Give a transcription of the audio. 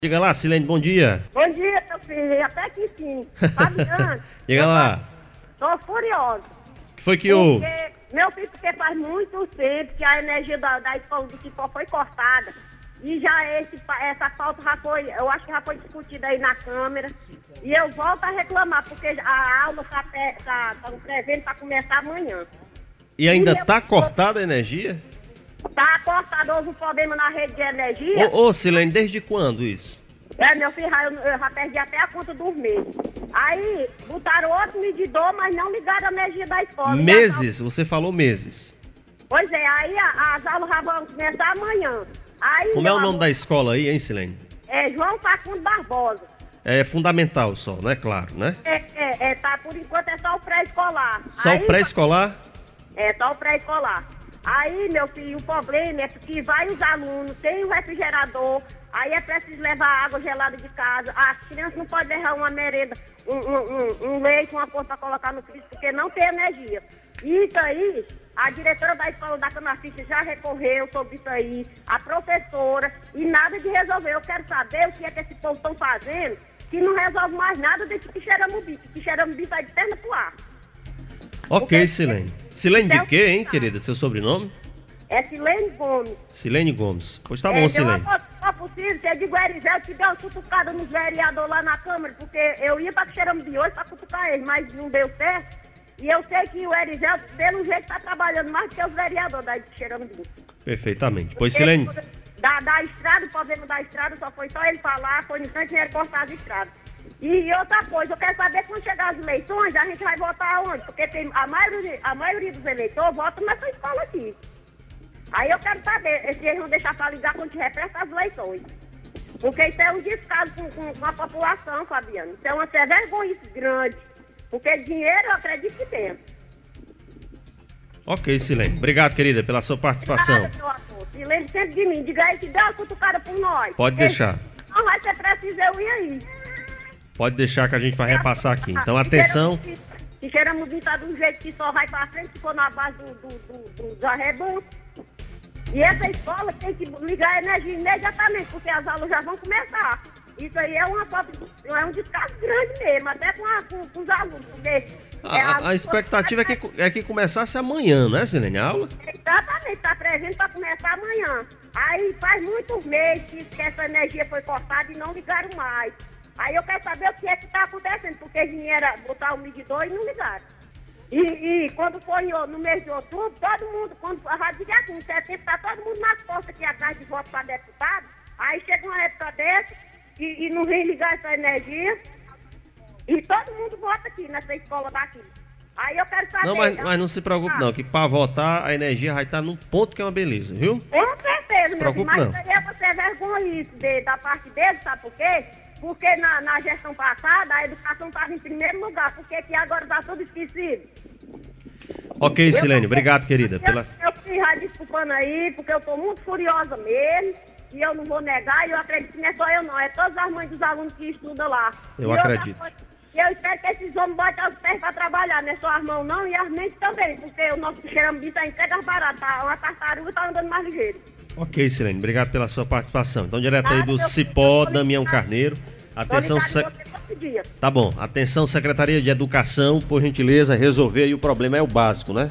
Diga lá, Silene, bom dia. Bom dia, meu filho. Até que sim. Fabiano. Diga lá. Tô furiosa. O que foi que houve? Meu filho, porque faz muito tempo que a energia da escola do Cipó foi cortada. E já essa pauta já foi, eu acho que já foi discutida aí na Câmara. E eu volto a reclamar, porque a aula tá prevendo para começar amanhã. E ainda tá cortada a energia? Tá cortado, houve um problema na rede de energia. Ô, Silene, desde quando isso? Meu filho, eu já perdi até a conta dos meses. Aí, botaram outro medidor, mas não ligaram a energia da escola. Meses? Você falou meses. Pois é, aí as aulas já vão começar amanhã. Aí, Como é o nome da escola aí, hein, Silene? É João Facundo Barbosa. É fundamental só, né? Claro, né? Tá, por enquanto é só o pré-escolar. Só o pré-escolar? É, só o pré-escolar. Aí, meu filho, o problema é que vai os alunos, tem o refrigerador, aí é preciso levar água gelada de casa, as crianças não podem levar uma merenda, um leite, uma coisa para colocar no freezer, porque não tem energia. Isso aí, a diretora da escola da Canaficha já recorreu sobre isso aí, a professora, e nada de resolver. Eu quero saber o que é que esse povo estão fazendo, que não resolve mais nada desse Quixeramobim. Quixeramobim sai de perna pro ar. Ok, Silene. Silene de quê, hein, querida? Seu sobrenome? É Silene Gomes. Silene Gomes. Pois tá bom, Silene. Não possível, você digo o Erivelto que deu uma cutucada nos vereadores lá na Câmara, porque eu ia pra Quixeramobim hoje pra cutucar ele, mas não deu certo. E eu sei que o Erivelto, pelo jeito, tá trabalhando mais do que os vereadores da Quixeramobim. Perfeitamente. Pois, Silene... Da estrada, o problema da estrada, só ele falar, foi no instante ele cortar as estradas. E outra coisa, eu quero saber quando chegar as eleições, a gente vai votar onde? Porque tem a maioria dos eleitores votam nessa escola aqui. Aí eu quero saber se eles vão deixar para ligar quando tiver perto das eleições. Porque isso é um descaso com a população, Fabiano. Isso é uma vergonha grande. Porque dinheiro eu acredito que tem. Ok, Silene. Obrigado, querida, pela sua participação. Obrigada, meu amor. Silene sempre de mim. Diga aí que dá uma cutucada por nós. Pode deixar. Não vai ser preciso eu ir aí. Pode deixar que a gente vai repassar aqui. Então, atenção. Quixeramobim tá de um jeito que só vai pra frente se for na base dos arrebos. E essa escola tem que ligar a energia imediatamente, porque as aulas já vão começar. Isso aí é um descaso grande mesmo, até com os alunos. A expectativa é que começasse amanhã, né, Silene, a aula? Exatamente, tá prevendo para começar amanhã. Aí faz muitos meses que essa energia foi cortada e não ligaram mais. Aí eu quero saber o que é que está acontecendo, porque dinheiro botar o medidor e não ligaram. E quando foi no mês de outubro, todo mundo, quando a rádio diz assim, em setembro, está todo mundo nas costas aqui atrás de voto para deputado. Aí chega uma época dessa e não vem ligar essa energia. E todo mundo vota aqui nessa escola daqui. Aí eu quero saber... Não, mas não se preocupe não, que para votar a energia vai estar num ponto que é uma beleza, viu? Com certeza, meu filho, mas isso aí é você vergonha da parte dele, sabe por quê? Porque na gestão passada a educação estava em primeiro lugar, porque aqui agora está tudo esquecido. Ok, Silene, obrigado, querida. Eu fico desculpando aí, porque eu estou muito furiosa mesmo, e eu não vou negar, e eu acredito que não é só eu não, é todas as mães dos alunos que estudam lá. Eu acredito. E eu espero que esses homens botem os pés para trabalhar, não é só as mãos não, e as mentes também, porque o nosso Quixeramobim está em entregas baratas, tá? Uma tartaruga está andando mais ligeiro. Ok, Silene, obrigado pela sua participação. Então, direto aí do Cipó, Damião Carneiro. Atenção, Tá bom. Atenção, Secretaria de Educação, por gentileza, resolver aí o problema é o básico, né?